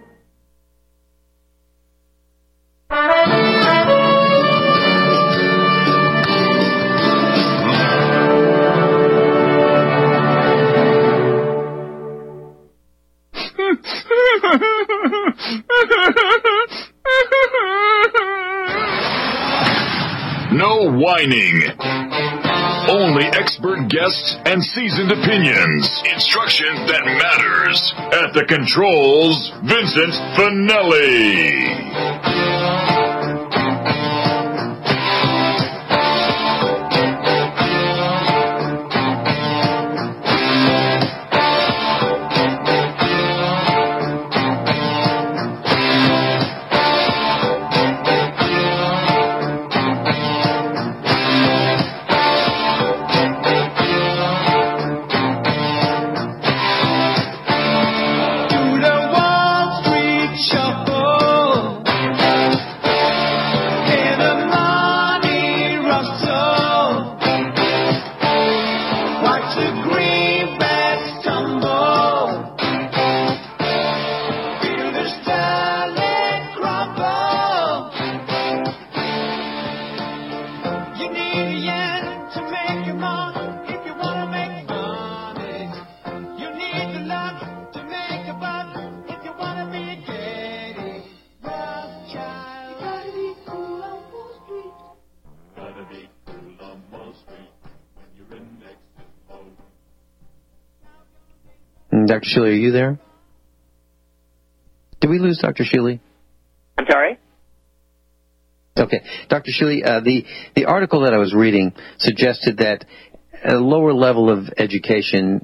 No whining. Only expert guests and seasoned opinions. Instruction that matters. At the controls, Vincent Finelli. Dr. Shealy, are you there? Did we lose Dr. Shealy? I'm sorry? Okay. Dr. Shealy, the article that I was reading suggested that a lower level of education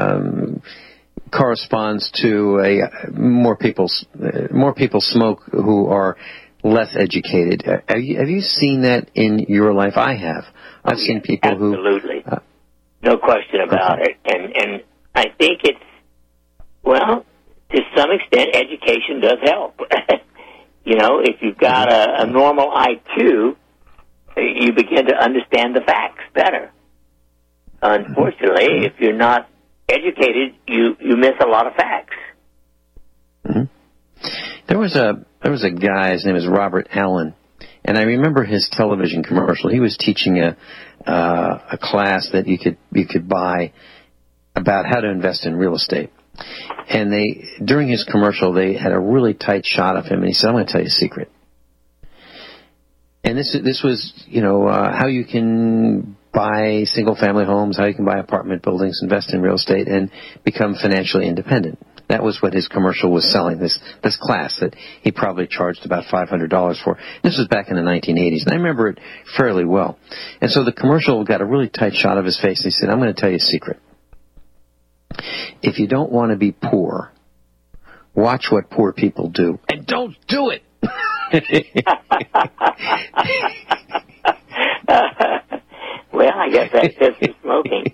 corresponds to more people smoke who are less educated. Have you seen that in your life? I have. I've seen people absolutely. No question about it. And I think it's, well, to some extent, education does help. You know, if you've got a normal IQ, you begin to understand the facts better. Unfortunately, if you're not educated, you miss a lot of facts. Mm-hmm. There was a guy, his name is Robert Allen, and I remember his television commercial. He was teaching a class that you could buy about how to invest in real estate. And during his commercial, they had a really tight shot of him, and he said, "I'm going to tell you a secret." And this was, how you can buy single-family homes, how you can buy apartment buildings, invest in real estate, and become financially independent. That was what his commercial was selling, this class that he probably charged about $500 for. This was back in the 1980s, and I remember it fairly well. And so the commercial got a really tight shot of his face, and he said, "I'm going to tell you a secret. If you don't want to be poor, watch what poor people do, and don't do it." Well, I guess that's just for smoking.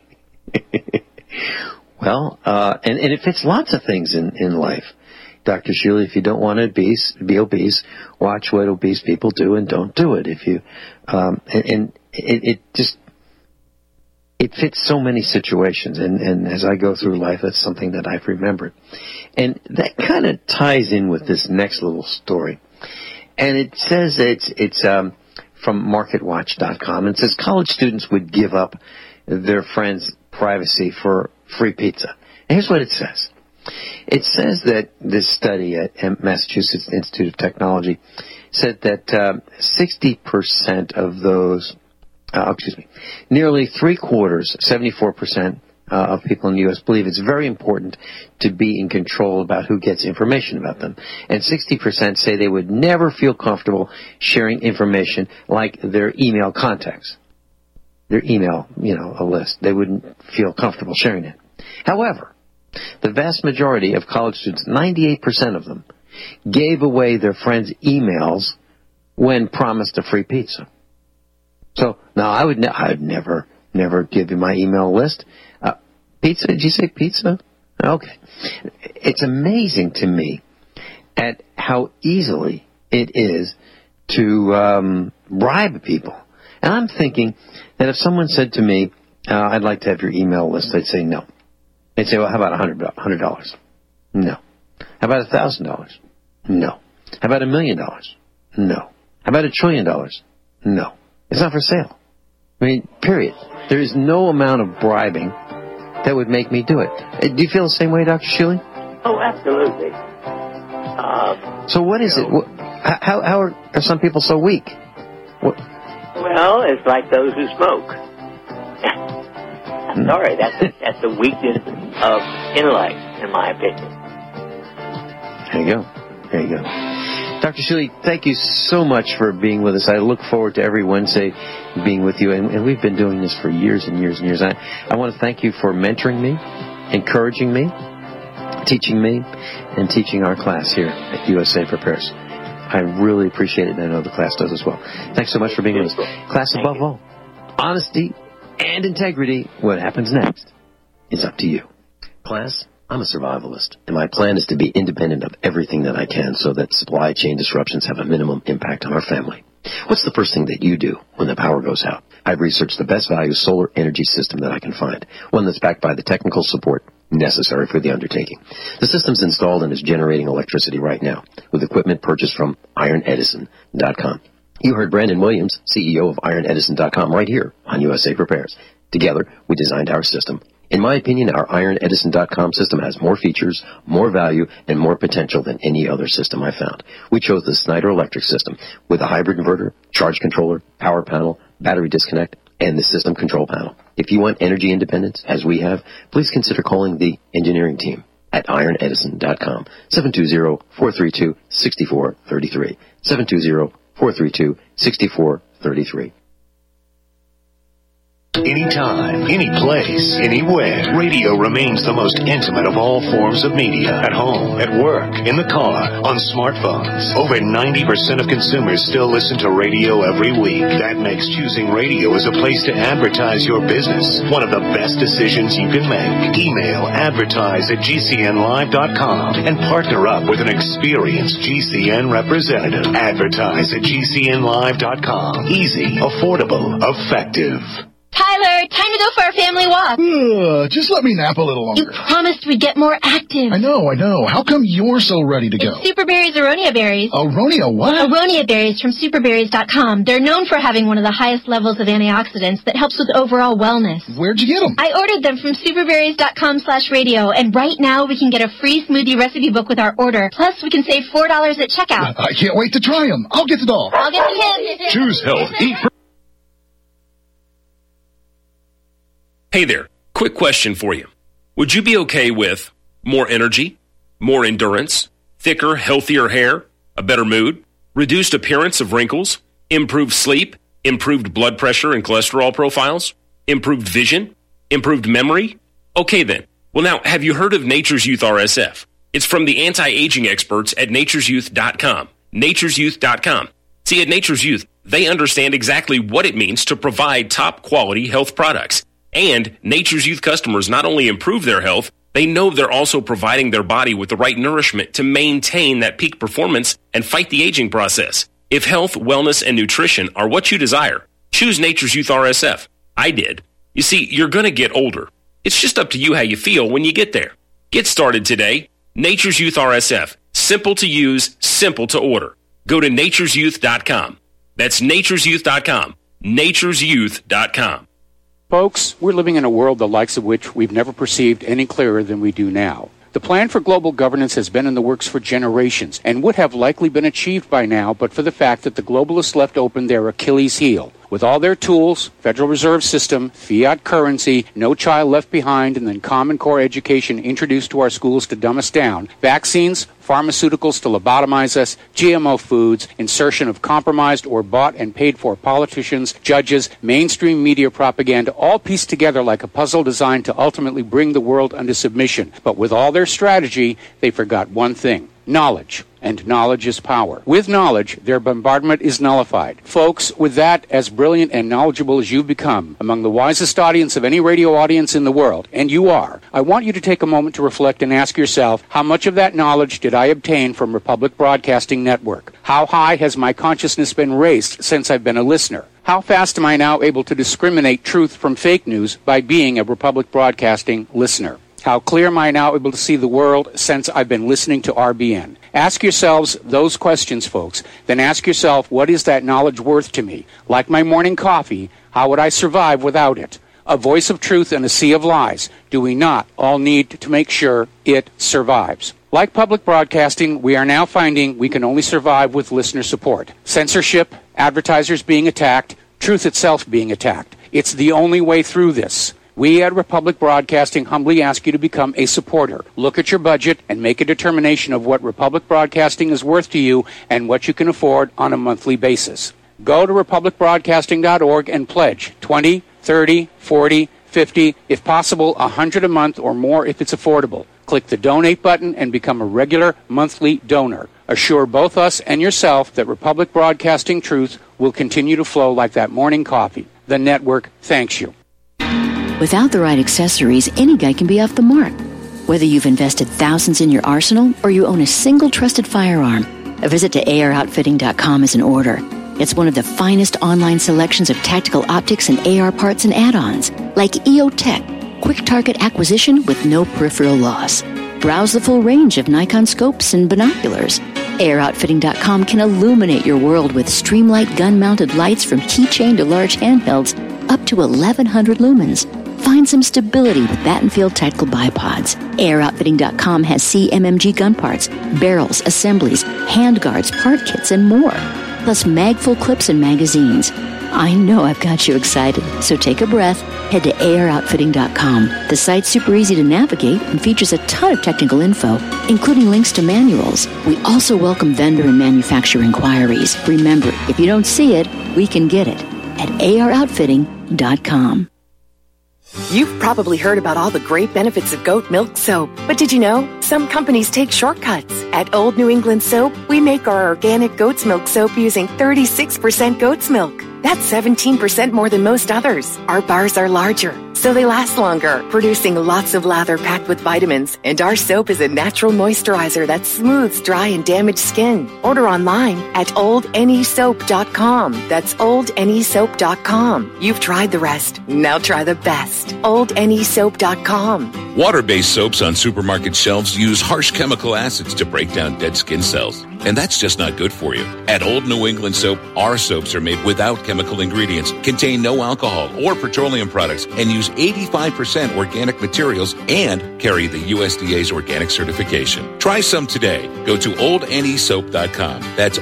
Well, and it fits lots of things in life. Dr. Shealy, if you don't want to be obese, watch what obese people do and don't do it. If you, it it fits so many situations, and as I go through life, that's something that I've remembered. And that kind of ties in with this next little story. And it says it's from MarketWatch.com. And it says college students would give up their friends' privacy for free pizza. And here's what it says. It says that this study at Massachusetts Institute of Technology said that 60% of those, nearly three-quarters, 74% of people in the U.S. believe it's very important to be in control about who gets information about them. And 60% say they would never feel comfortable sharing information like their email contacts. Their email, a list. They wouldn't feel comfortable sharing it. However, the vast majority of college students, 98% of them, gave away their friends' emails when promised a free pizza. So, now I would never give you my email list. Pizza? Did you say pizza? Okay. It's amazing to me at how easily it is to bribe people. And I'm thinking that if someone said to me, I'd like to have your email list, I'd say no. They'd say, well, how about $100? No. How about $1,000? No. How about $1 million? No. How about $1 trillion? No. It's not for sale. I mean, period. There is no amount of bribing that would make me do it. Do you feel the same way, Dr. Schuling? Oh, absolutely. So what is it? How are some people so weak? Well, it's like those who smoke. I'm sorry, that's the weakness of intellect, in my opinion. There you go. Dr. Schuling, thank you so much for being with us. I look forward to every Wednesday being with you, and we've been doing this for years and years and years. I want to thank you for mentoring me, encouraging me, teaching me, and teaching our class here at USA Prepares. I really appreciate it, and I know the class does as well. Thanks so much for being with us. Class, above all, honesty and integrity. What happens next is up to you. Class, I'm a survivalist, and my plan is to be independent of everything that I can so that supply chain disruptions have a minimum impact on our family. What's the first thing that you do when the power goes out? I've researched the best value solar energy system that I can find, one that's backed by the technical support necessary for the undertaking. The system's installed and is generating electricity right now with equipment purchased from IronEdison.com. You heard Brandon Williams, CEO of IronEdison.com, right here on USA Prepares. Together, we designed our system. In my opinion, our IronEdison.com system has more features, more value, and more potential than any other system I found. We chose the Snyder Electric system with a hybrid inverter, charge controller, power panel, battery disconnect, and the system control panel. If you want energy independence, as we have, please consider calling the engineering team at IronEdison.com, 720-432-6433, 720-432-6433. Anytime, any place, anywhere, radio remains the most intimate of all forms of media. At home, at work, in the car, on smartphones. Over 90% of consumers still listen to radio every week. That makes choosing radio as a place to advertise your business one of the best decisions you can make. Email advertise@gcnlive.com and partner up with an experienced GCN representative. Advertise at gcnlive.com. Easy, affordable, effective. Tyler, time to go for our family walk. Just let me nap a little longer. You promised we'd get more active. I know. How come you're so ready to go? It's Superberry's Aronia berries. Aronia what? Aronia berries from superberries.com. They're known for having one of the highest levels of antioxidants that helps with overall wellness. Where'd you get them? I ordered them from superberries.com/radio, and right now we can get a free smoothie recipe book with our order. Plus, we can save $4 at checkout. I can't wait to try them. I'll get the doll. I'll get the kids. Choose health. Eat. Hey there, quick question for you. Would you be okay with more energy, more endurance, thicker, healthier hair, a better mood, reduced appearance of wrinkles, improved sleep, improved blood pressure and cholesterol profiles, improved vision, improved memory? Okay then. Well now, have you heard of Nature's Youth RSF? It's from the anti-aging experts at nature'syouth.com. nature'syouth.com. See, at Nature's Youth, they understand exactly what it means to provide top quality health products. And Nature's Youth customers not only improve their health, they know they're also providing their body with the right nourishment to maintain that peak performance and fight the aging process. If health, wellness, and nutrition are what you desire, choose Nature's Youth RSF. I did. You see, you're going to get older. It's just up to you how you feel when you get there. Get started today. Nature's Youth RSF. Simple to use, simple to order. Go to nature'syouth.com. That's nature'syouth.com. nature'syouth.com. Folks, we're living in a world the likes of which we've never perceived any clearer than we do now. The plan for global governance has been in the works for generations and would have likely been achieved by now but for the fact that the globalists left open their Achilles heel. With all their tools, Federal Reserve System, fiat currency, no child left behind, and then Common Core education introduced to our schools to dumb us down, vaccines, pharmaceuticals to lobotomize us, GMO foods, insertion of compromised or bought and paid for politicians, judges, mainstream media propaganda, all pieced together like a puzzle designed to ultimately bring the world under submission. But with all their strategy, they forgot one thing: knowledge. And knowledge is power. With knowledge, their bombardment is nullified. Folks, with that, as brilliant and knowledgeable as you've become, among the wisest audience of any radio audience in the world, and you are, I want you to take a moment to reflect and ask yourself, how much of that knowledge did I obtain from Republic Broadcasting Network? How high has my consciousness been raised since I've been a listener? How fast am I now able to discriminate truth from fake news by being a Republic Broadcasting listener? How clear am I now able to see the world since I've been listening to RBN? Ask yourselves those questions, folks. Then ask yourself, what is that knowledge worth to me? Like my morning coffee, how would I survive without it? A voice of truth in a sea of lies. Do we not all need to make sure it survives? Like public broadcasting, we are now finding we can only survive with listener support. Censorship, advertisers being attacked, truth itself being attacked. It's the only way through this. We at Republic Broadcasting humbly ask you to become a supporter. Look at your budget and make a determination of what Republic Broadcasting is worth to you and what you can afford on a monthly basis. Go to republicbroadcasting.org and pledge $20, $30, $40, $50, if possible, $100 a month or more if it's affordable. Click the donate button and become a regular monthly donor. Assure both us and yourself that Republic Broadcasting truth will continue to flow like that morning coffee. The network thanks you. Without the right accessories, any guy can be off the mark. Whether you've invested thousands in your arsenal or you own a single trusted firearm, a visit to AROutfitting.com is in order. It's one of the finest online selections of tactical optics and AR parts and add-ons, like EOTech, quick target acquisition with no peripheral loss. Browse the full range of Nikon scopes and binoculars. AROutfitting.com can illuminate your world with Streamlight gun-mounted lights from keychain to large handhelds up to 1,100 lumens. Find some stability with Battenfield Tactical Bipods. AirOutfitting.com has CMMG gun parts, barrels, assemblies, handguards, part kits, and more. Plus mag-full clips and magazines. I know I've got you excited, so take a breath. Head to AirOutfitting.com. The site's super easy to navigate and features a ton of technical info, including links to manuals. We also welcome vendor and manufacturer inquiries. Remember, if you don't see it, we can get it at AirOutfitting.com. You've probably heard about all the great benefits of goat milk soap, but did you know some companies take shortcuts? At Old New England Soap, we make our organic goat's milk soap using 36% goat's milk. That's 17% more than most others. Our bars are larger, so they last longer, producing lots of lather packed with vitamins. And our soap is a natural moisturizer that smooths dry and damaged skin. Order online at oldnesoap.com. That's oldnesoap.com. You've tried the rest. Now try the best. oldnesoap.com. Water-based soaps on supermarket shelves use harsh chemical acids to break down dead skin cells. And that's just not good for you. At Old New England Soap, our soaps are made without chemical ingredients, contain no alcohol or petroleum products, and use 85% organic materials and carry the USDA's organic certification. Try some today. Go to oldnesoap.com. That's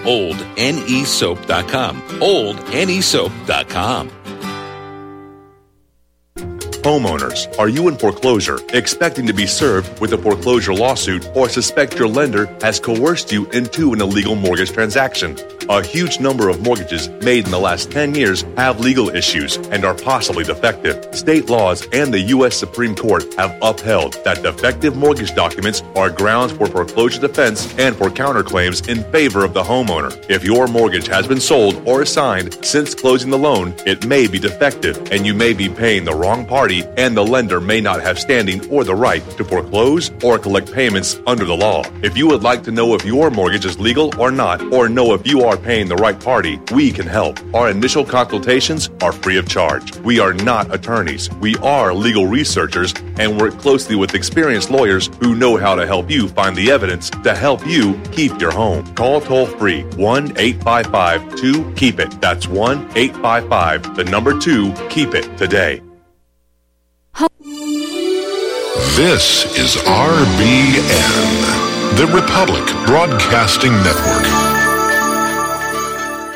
oldnesoap.com. oldnesoap.com. Homeowners, are you in foreclosure, expecting to be served with a foreclosure lawsuit, or suspect your lender has coerced you into an illegal mortgage transaction? A huge number of mortgages made in the last 10 years have legal issues and are possibly defective. State laws and the U.S. Supreme Court have upheld that defective mortgage documents are grounds for foreclosure defense and for counterclaims in favor of the homeowner. If your mortgage has been sold or assigned since closing the loan, it may be defective and you may be paying the wrong party party, and the lender may not have standing or the right to foreclose or collect payments under the law. If you would like to know if your mortgage is legal or not, or know if you are paying the right party, we can help. Our initial consultations are free of charge. We are not attorneys. We are legal researchers and work closely with experienced lawyers who know how to help you find the evidence to help you keep your home. Call toll-free 1-855-2-KEEP-IT. That's 1-855-2-KEEP-IT today. This is RBN, the Republic Broadcasting Network.